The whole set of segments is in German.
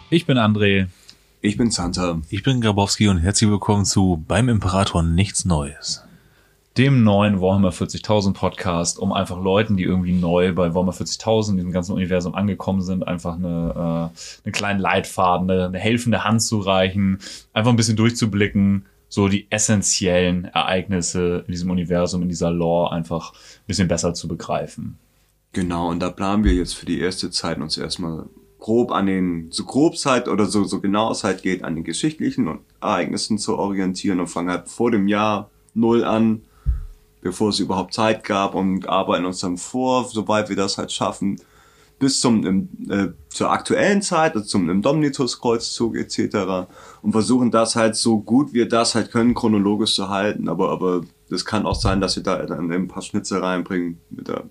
Ich bin André. Ich bin Santa. Ich bin Grabowski und herzlich willkommen zu Beim Imperator nichts Neues. Dem neuen Warhammer 40.000 Podcast, um einfach Leuten, die irgendwie neu bei Warhammer 40.000, diesem ganzen Universum angekommen sind, einfach einen kleinen Leitfaden, eine helfende Hand zu reichen, einfach ein bisschen durchzublicken, so die essentiellen Ereignisse in diesem Universum, in dieser Lore einfach ein bisschen besser zu begreifen. Genau, und da planen wir jetzt für die erste Zeit uns erstmal grob an den, so genau es halt geht, an den geschichtlichen Ereignissen zu orientieren und fangen halt vor dem Jahr 0 an, bevor es überhaupt Zeit gab, und arbeiten uns dann vor, sobald wir das halt schaffen, bis zur aktuellen Zeit, also zum Indomitus-Kreuzzug etc. und versuchen das halt so gut wir das halt können, chronologisch zu halten, aber das kann auch sein, dass wir da dann ein paar Schnitze reinbringen mit der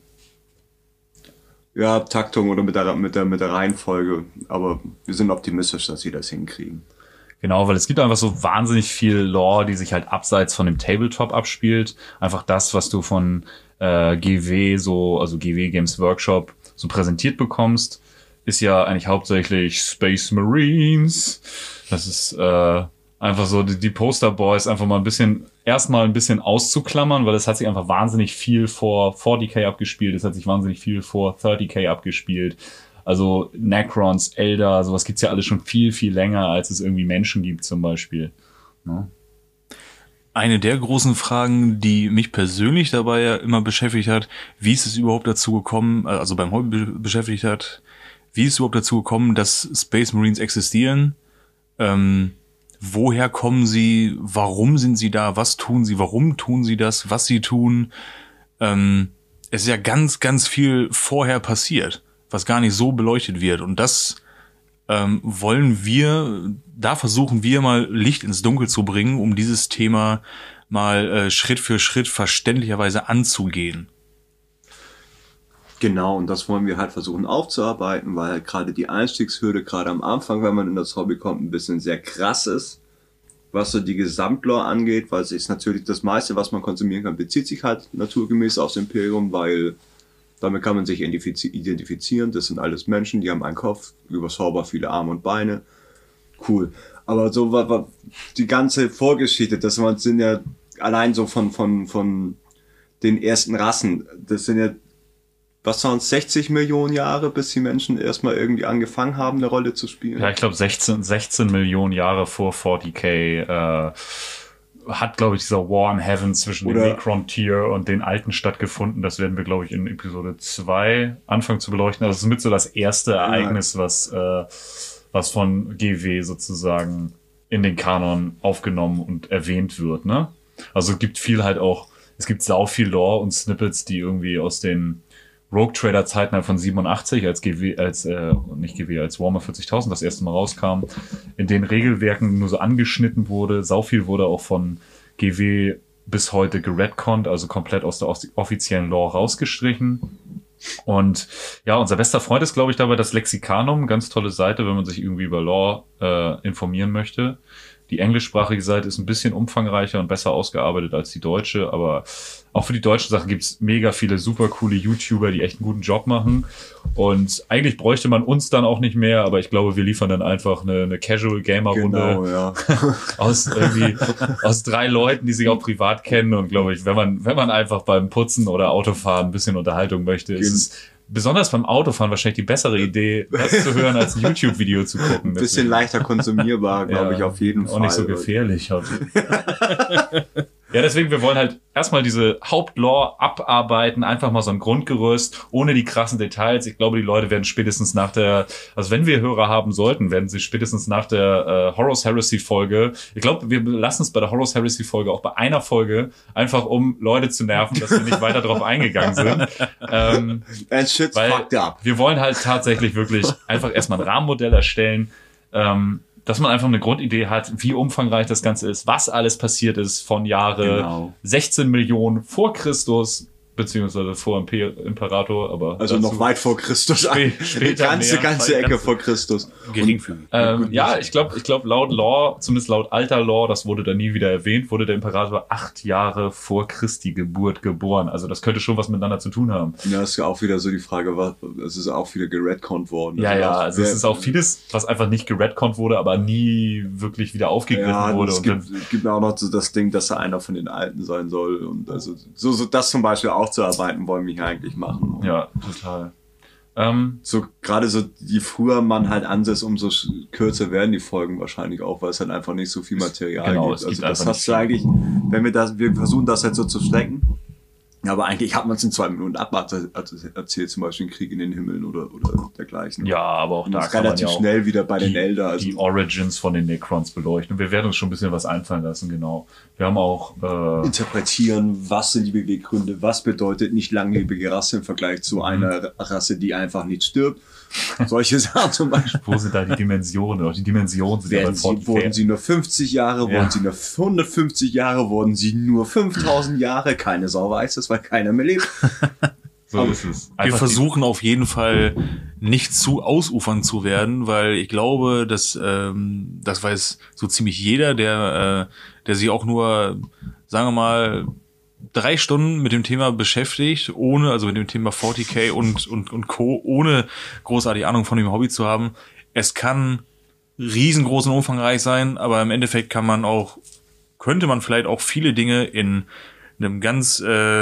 Taktung oder mit der Reihenfolge, aber wir sind optimistisch, dass sie das hinkriegen. Genau, weil es gibt einfach so wahnsinnig viel Lore, die sich halt abseits von dem Tabletop abspielt. Einfach das, was du von GW, also GW Games Workshop, so präsentiert bekommst, ist ja eigentlich hauptsächlich Space Marines. Das ist einfach so die Posterboys einfach mal erstmal ein bisschen auszuklammern, weil es hat sich einfach wahnsinnig viel vor 40k abgespielt, es hat sich wahnsinnig viel vor 30k abgespielt. Also Necrons, Eldar, sowas gibt's ja alles schon viel, viel länger, als es irgendwie Menschen gibt zum Beispiel. Ne? Eine der großen Fragen, die mich persönlich dabei ja immer beschäftigt hat, wie ist es überhaupt dazu gekommen, also beim Hobby beschäftigt hat, wie ist es überhaupt dazu gekommen, dass Space Marines existieren? Woher kommen sie? Warum sind sie da? Was tun sie? Warum tun sie das? Was sie tun? Es ist ja ganz, ganz viel vorher passiert, was gar nicht so beleuchtet wird. Und das versuchen wir mal Licht ins Dunkel zu bringen, um dieses Thema mal Schritt für Schritt verständlicherweise anzugehen. Genau, und das wollen wir halt versuchen aufzuarbeiten, weil halt gerade die Einstiegshürde, gerade am Anfang, wenn man in das Hobby kommt, ein bisschen sehr krass ist, was so die Gesamtlore angeht, weil es ist natürlich das meiste, was man konsumieren kann, bezieht sich halt naturgemäß aufs Imperium, weil damit kann man sich identifizieren. Das sind alles Menschen, die haben einen Kopf, überschaubar viele Arme und Beine. Cool. Aber so war die ganze Vorgeschichte, das sind ja allein so von den ersten Rassen, das sind ja, was waren es, 60 Millionen Jahre, bis die Menschen erstmal irgendwie angefangen haben, eine Rolle zu spielen? Ja, ich glaube 16 Millionen Jahre vor 40k hat, glaube ich, dieser War in Heaven zwischen dem Necron-Tier und den Alten stattgefunden. Das werden wir, glaube ich, in Episode 2 anfangen zu beleuchten. Also das ist mit so das erste Ereignis, was von GW sozusagen in den Kanon aufgenommen und erwähnt wird, ne? Also es gibt sau viel Lore und Snippets, die irgendwie aus den Rogue Trader Zeiten von 87, als Warhammer 40.000 das erste Mal rauskam, in den Regelwerken nur so angeschnitten wurde. Sau viel wurde auch von GW bis heute geredconnt, also komplett aus der offiziellen Lore rausgestrichen. Und ja, unser bester Freund ist, glaube ich, dabei das Lexikanum, ganz tolle Seite, wenn man sich irgendwie über Lore informieren möchte. Die englischsprachige Seite ist ein bisschen umfangreicher und besser ausgearbeitet als die deutsche, aber auch für die deutsche Sache gibt's mega viele super coole YouTuber, die echt einen guten Job machen. Und eigentlich bräuchte man uns dann auch nicht mehr, aber ich glaube, wir liefern dann einfach eine Casual-Gamer-Runde, genau, ja. aus 3 Leuten, die sich auch privat kennen. Und glaube ich, wenn man einfach beim Putzen oder Autofahren ein bisschen Unterhaltung möchte, ist es besonders beim Autofahren wahrscheinlich die bessere Idee, das zu hören, als ein YouTube-Video zu gucken. Ein bisschen leichter konsumierbar, glaube ich, auf jeden Fall. Und nicht so gefährlich. Ja, deswegen, wir wollen halt erstmal diese Hauptlore abarbeiten, einfach mal so ein Grundgerüst, ohne die krassen Details. Ich glaube, die Leute werden spätestens also wenn wir Hörer haben sollten, werden sie spätestens nach der Horus Heresy Folge, ich glaube, wir lassen es bei der Horus Heresy Folge auch bei einer Folge, einfach um Leute zu nerven, dass wir nicht weiter drauf eingegangen sind. Wir wollen halt tatsächlich wirklich einfach erstmal ein Rahmenmodell erstellen, dass man einfach eine Grundidee hat, wie umfangreich das Ganze ist, was alles passiert ist von Jahre 16 Millionen vor Christus beziehungsweise vor Imperator, aber also noch weit vor Christus. Später ganze Ecke vor Christus. Geringfügig. Ja, ich glaube, laut Lore, zumindest laut alter Lore, das wurde da nie wieder erwähnt, wurde der Imperator 8 Jahre vor Christi Geburt geboren. Also das könnte schon was miteinander zu tun haben. Ja, das ist auch wieder so die Frage, es ist auch wieder geredconnt worden. Also es ist auch vieles, was einfach nicht geredconnt wurde, aber nie wirklich wieder aufgegriffen wurde. Es gibt auch noch so das Ding, dass er einer von den Alten sein soll. Und also so das zum Beispiel aufzuarbeiten, wollen wir hier eigentlich machen. Ja, total. So gerade so, je früher man halt ansetzt, umso kürzer werden die Folgen wahrscheinlich auch, weil es halt einfach nicht so viel Material gibt. Also das hast du eigentlich, wir versuchen das halt so zu strecken. Aber eigentlich hat man es in 2 Minuten erzählt, zum Beispiel Krieg in den Himmeln oder dergleichen. Ja, aber auch und da kann man relativ schnell wieder bei den Elder. Also die Origins von den Necrons beleuchten. Und wir werden uns schon ein bisschen was einfallen lassen, genau. Wir haben auch interpretieren, was sind die Beweggründe, was bedeutet nicht langlebige Rasse im Vergleich zu einer Rasse, die einfach nicht stirbt. Solche Sachen zum Beispiel. Wo sind da die Dimensionen? Auch die Dimensionen sind wurden sie nur 50 Jahre, wurden sie nur 150 Jahre, wurden sie nur 5000 Jahre. Keine Sau weiß es, weil keiner mehr lebt. So ist es. Wir versuchen auf jeden Fall nicht zu ausufern zu werden, weil ich glaube, dass das weiß so ziemlich jeder, der sich auch nur, sagen wir mal, 3 Stunden mit dem Thema beschäftigt, also mit dem Thema 40k und Co., ohne großartige Ahnung von dem Hobby zu haben. Es kann riesengroß und umfangreich sein, aber im Endeffekt könnte man vielleicht auch viele Dinge in einem ganz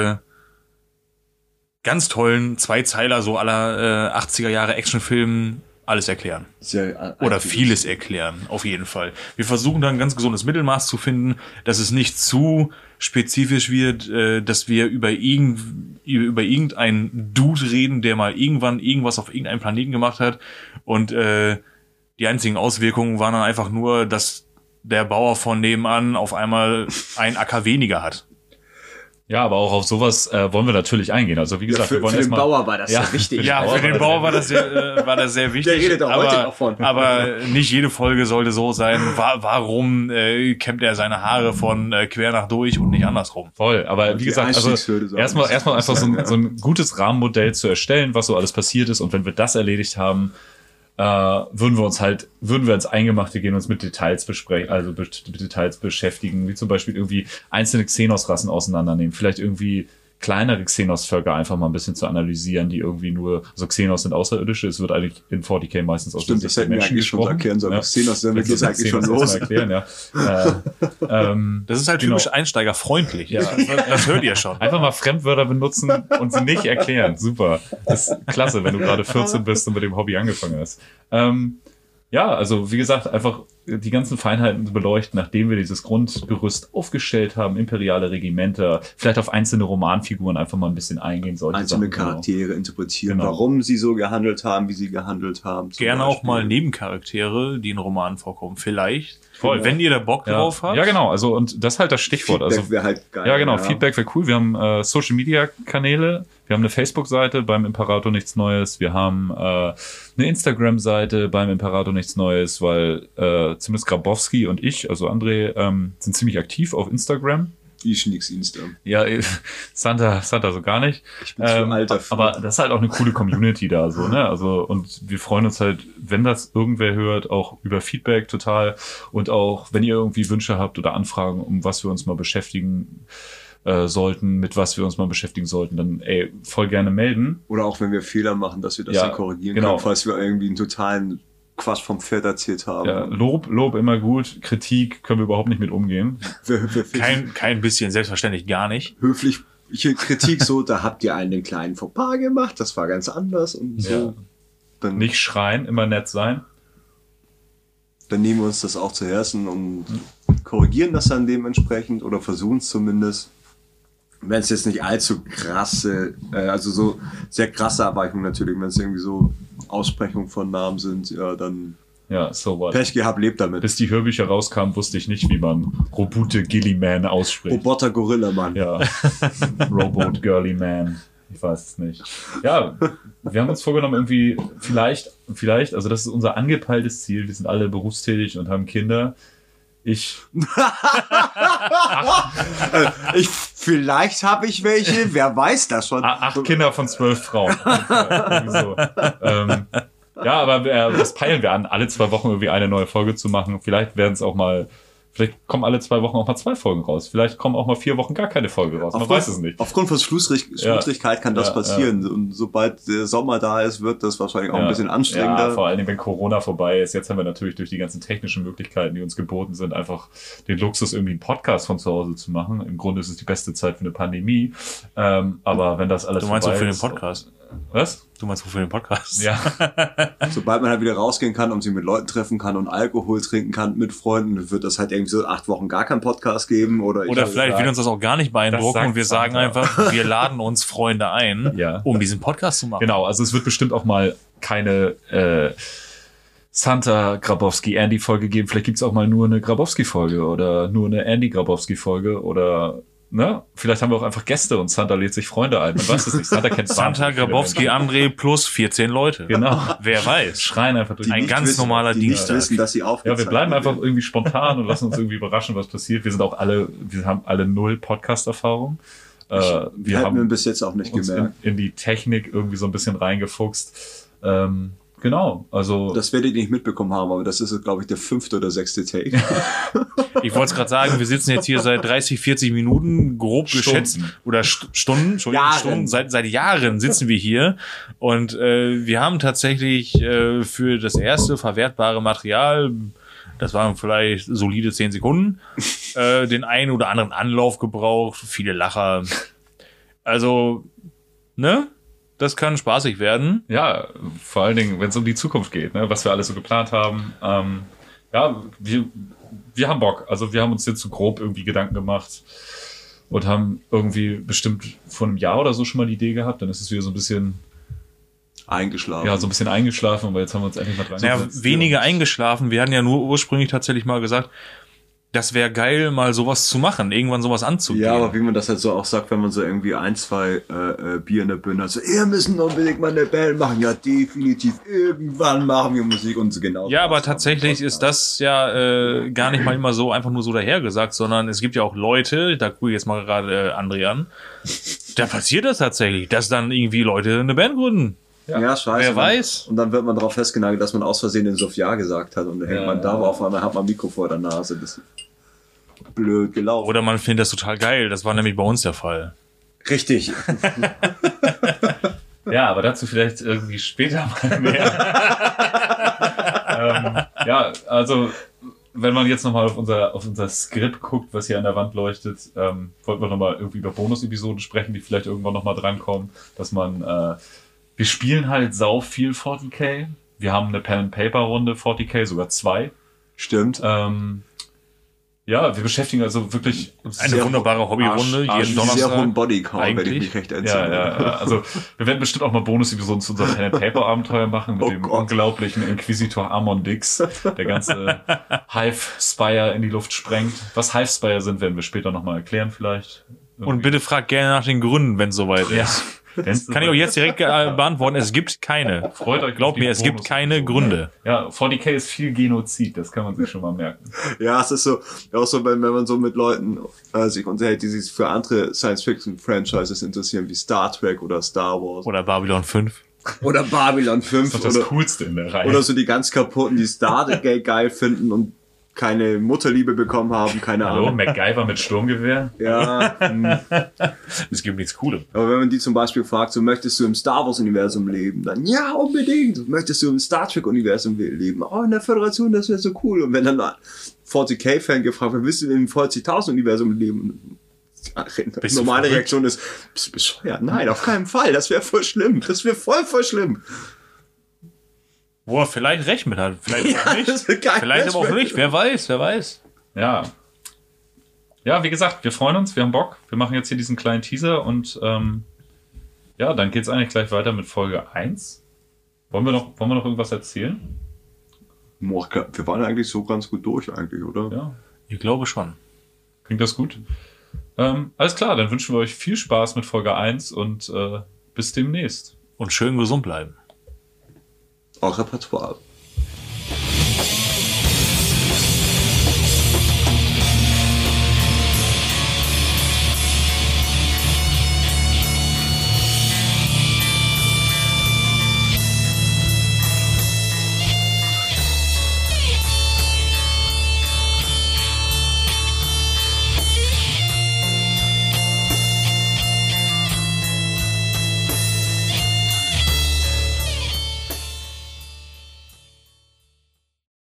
tollen Zweizeiler, so aller 80er Jahre Actionfilmen alles erklären. Oder vieles erklären, auf jeden Fall. Wir versuchen da ein ganz gesundes Mittelmaß zu finden, dass es nicht zu spezifisch wird, dass wir über irgendeinen Dude reden, der mal irgendwann irgendwas auf irgendeinem Planeten gemacht hat und die einzigen Auswirkungen waren dann einfach nur, dass der Bauer von nebenan auf einmal ein Acker weniger hat. Ja, aber auch auf sowas wollen wir natürlich eingehen. Also wie gesagt, für den Bauer war das sehr wichtig. Ja, für den Bauer war das sehr wichtig. Der redet auch heute noch von. Aber nicht jede Folge sollte so sein. Warum kämmt er seine Haare von quer nach durch und nicht andersrum? Voll, aber wie gesagt, also erstmal einfach so ein gutes Rahmenmodell zu erstellen, was so alles passiert ist. Und wenn wir das erledigt haben, würden wir ins Eingemachte gehen, uns mit Details mit Details beschäftigen, wie zum Beispiel irgendwie einzelne Xenos-Rassen auseinandernehmen, vielleicht irgendwie kleinere Xenos-Völker einfach mal ein bisschen zu analysieren, die irgendwie also Xenos sind Außerirdische, es wird eigentlich in 40k meistens aus der Sicht der Menschen gesprochen. Schon erklären sollen. Ja. Xenos sind wirklich eigentlich schon los. Erklären, ja. Das ist halt typisch einsteigerfreundlich. Ja. Das hört ihr schon. Einfach mal Fremdwörter benutzen und sie nicht erklären. Super. Das ist klasse, wenn du gerade 14 bist und mit dem Hobby angefangen hast. Ja, also wie gesagt, einfach die ganzen Feinheiten beleuchten, nachdem wir dieses Grundgerüst aufgestellt haben, imperiale Regimenter, vielleicht auf einzelne Romanfiguren einfach mal ein bisschen eingehen sollten. Einzelne Charaktere interpretieren, warum sie so gehandelt haben, wie sie gehandelt haben. Gerne auch mal Nebencharaktere, die in Romanen vorkommen, vielleicht. Voll. Wenn ihr da Bock drauf habt. Ja, genau. Also, und das ist halt das Stichwort. Feedback wäre halt geil. Ja, genau. Ja. Feedback wäre cool. Wir haben Social Media Kanäle. Wir haben eine Facebook-Seite beim Imperator Nichts Neues. Wir haben eine Instagram-Seite beim Imperator Nichts Neues, weil zumindest Grabowski und ich, also André, sind ziemlich aktiv auf Instagram. Ich nix Insta. Ja, Santa so gar nicht. Ich bin zu alt dafür. Aber das ist halt auch eine coole Community da, so, ne? Also, und wir freuen uns halt, wenn das irgendwer hört, auch über Feedback total. Und auch, wenn ihr irgendwie Wünsche habt oder Anfragen, um was wir uns mal beschäftigen sollten, mit was wir uns mal beschäftigen sollten, dann voll gerne melden. Oder auch wenn wir Fehler machen, dass wir das dann korrigieren können, falls wir irgendwie einen totalen Quatsch vom Pferd erzählt haben. Ja, Lob immer gut, Kritik können wir überhaupt nicht mit umgehen. Kein bisschen, selbstverständlich gar nicht. Höfliche Kritik so, da habt ihr einen kleinen Fauxpas gemacht, das war ganz anders und so. Ja. Dann nicht schreien, immer nett sein. Dann nehmen wir uns das auch zu Herzen und korrigieren das dann dementsprechend oder versuchen es zumindest. Wenn es jetzt nicht allzu krasse, also so sehr krasse Abweichungen natürlich, wenn es irgendwie so Aussprechungen von Namen sind, ja, dann so what. Pech gehabt, lebt damit. Bis die Hörbücher rauskamen, wusste ich nicht, wie man Robute Gilly-Man ausspricht. Roboter Gorilla Man. Ja, Robot Girly Man. Ich weiß es nicht. Ja, wir haben uns vorgenommen, irgendwie vielleicht, also das ist unser angepeiltes Ziel, wir sind alle berufstätig und haben Kinder. Ich Vielleicht habe ich welche, wer weiß das schon. 8 Kinder von 12 Frauen. Irgendwie so. Ja, aber das peilen wir an, alle 2 Wochen irgendwie eine neue Folge zu machen. Vielleicht kommen alle 2 Wochen auch mal 2 Folgen raus. Vielleicht kommen auch mal 4 Wochen gar keine Folge raus. Man weiß es nicht. Aufgrund von Schludrigkeit kann das passieren. Und sobald der Sommer da ist, wird das wahrscheinlich auch ein bisschen anstrengender. Ja, vor allem, wenn Corona vorbei ist. Jetzt haben wir natürlich durch die ganzen technischen Möglichkeiten, die uns geboten sind, einfach den Luxus, irgendwie einen Podcast von zu Hause zu machen. Im Grunde ist es die beste Zeit für eine Pandemie. Aber wenn das alles Du meinst vorbei für den ist, Podcast? Was? Du meinst für den Podcast? Ja. Sobald man halt wieder rausgehen kann und sich mit Leuten treffen kann und Alkohol trinken kann mit Freunden, wird das halt irgendwie so 8 Wochen gar keinen Podcast geben. Oder vielleicht will uns das auch gar nicht beeindrucken und wir sagen Santa. einfach, wir laden uns Freunde ein, um diesen Podcast zu machen. Genau, also es wird bestimmt auch mal keine Santa Grabowski Andy Folge geben. Vielleicht gibt's auch mal nur eine Grabowski Folge oder nur eine Andy Grabowski Folge oder vielleicht haben wir auch einfach Gäste und Santa lädt sich Freunde ein. Man weiß es nicht. Santa kennt Santa Grabowski André plus 14 Leute. Genau. Wer weiß. Schreien einfach durch. Ein ganz normaler Dienstag. Die nicht wissen, dass sie aufgezeichnet wir bleiben einfach irgendwie spontan und lassen uns irgendwie überraschen, was passiert. Wir haben alle 0 Podcast-Erfahrung. Wir haben bis jetzt auch nicht gemerkt. In die Technik irgendwie so ein bisschen reingefuchst. Genau, also... Das werdet ihr nicht mitbekommen haben, aber das ist, glaube ich, der 5. oder 6. Take. Ich wollte es gerade sagen, wir sitzen jetzt hier seit 30, 40 Minuten, grob geschätzt, oder Stunden, Entschuldigung, Stunden, seit Jahren sitzen wir hier und wir haben tatsächlich für das erste verwertbare Material, das waren vielleicht solide 10 Sekunden, den einen oder anderen Anlauf gebraucht, viele Lacher. Also, ne? Das kann spaßig werden. Ja, vor allen Dingen, wenn es um die Zukunft geht, ne, was wir alles so geplant haben. Wir haben Bock. Also wir haben uns jetzt so grob irgendwie Gedanken gemacht und haben irgendwie bestimmt vor einem Jahr oder so schon mal die Idee gehabt. Dann ist es wieder so ein bisschen eingeschlafen. Ja, so ein bisschen eingeschlafen, aber jetzt haben wir uns endlich mal dran gesetzt. Weniger eingeschlafen. Wir hatten ja nur ursprünglich tatsächlich mal gesagt, das wäre geil, mal sowas zu machen, irgendwann sowas anzugehen. Ja, aber wie man das halt so auch sagt, wenn man so irgendwie 1, 2 Bier in der Birne hat, so, ihr müssen unbedingt mal eine Band machen. Ja, definitiv, irgendwann machen wir Musik und so genau. Ja, aber tatsächlich ist das ja gar nicht mal immer so einfach nur so dahergesagt, sondern es gibt ja auch Leute, da gucke ich jetzt mal gerade André an, da passiert das tatsächlich, dass dann irgendwie Leute eine Band gründen. Ja, scheiße. Wer weiß. Und dann wird man darauf festgenagelt, dass man aus Versehen den Sophia gesagt hat und dann hängt man da auf einmal, hat man ein Mikro vor der Nase. Das ist blöd gelaufen. Oder man findet das total geil. Das war nämlich bei uns der Fall. Richtig. Ja, aber dazu vielleicht irgendwie später mal mehr. Ja, also wenn man jetzt nochmal auf unser Skript guckt, was hier an der Wand leuchtet, wollten wir nochmal irgendwie über Bonus-Episoden sprechen, die vielleicht irgendwann nochmal drankommen, dass man wir spielen halt sau viel 40k. Wir haben eine Pen-and-Paper-Runde 40k, sogar 2. Stimmt. Ja, wir beschäftigen also wirklich eine wunderbare Hobbyrunde jeden Donnerstag. Sehr hohen Bodycount, wenn ich mich recht entsinne. Ja. Also wir werden bestimmt auch mal Bonus-Episoden zu unserem Pen-and-Paper-Abenteuer machen mit dem unglaublichen Inquisitor Amon Dix, der ganze Hive-Spire in die Luft sprengt. Was Hive-Spire sind, werden wir später nochmal erklären vielleicht. Irgendwie. Und bitte fragt gerne nach den Gründen, wenn es soweit ist. Ja. Kann ich auch jetzt direkt beantworten, es gibt keine. Freut euch. Glaubt mir, es gibt keine Gründe. Ja, 40k ist viel Genozid, das kann man sich schon mal merken. Ja, es ist so, auch so, wenn man so mit Leuten sich unterhält, die sich für andere Science-Fiction-Franchises interessieren, wie Star Trek oder Star Wars. Oder Babylon 5. Oder Babylon 5. Das ist doch das Coolste in der Reihe. Oder so die ganz kaputten, die Stargate geil finden und keine Mutterliebe bekommen haben, keine Ahnung. Hallo, MacGyver mit Sturmgewehr? Ja. Es gibt nichts Cooles. Aber wenn man die zum Beispiel fragt, so möchtest du im Star Wars Universum leben? Dann ja, unbedingt. Möchtest du im Star Trek Universum leben? Oh, in der Föderation, das wäre so cool. Und wenn dann 40k-Fan gefragt wird, willst du im 40.000 Universum leben? Die normale Reaktion ist, bist du bescheuert? Nein, auf keinen Fall. Das wäre voll schlimm. Das wäre voll schlimm. Wo er vielleicht recht mit hat. Vielleicht auch nicht. Vielleicht aber auch nicht. Wer weiß. Ja. Ja, wie gesagt, wir freuen uns, wir haben Bock. Wir machen jetzt hier diesen kleinen Teaser und ja, dann geht's eigentlich gleich weiter mit Folge 1. Wollen wir noch irgendwas erzählen? Wir waren eigentlich so ganz gut durch eigentlich, oder? Ja. Ich glaube schon. Klingt das gut? Alles klar, dann wünschen wir euch viel Spaß mit Folge 1 und bis demnächst. Und schön gesund bleiben. Auch Repertoire.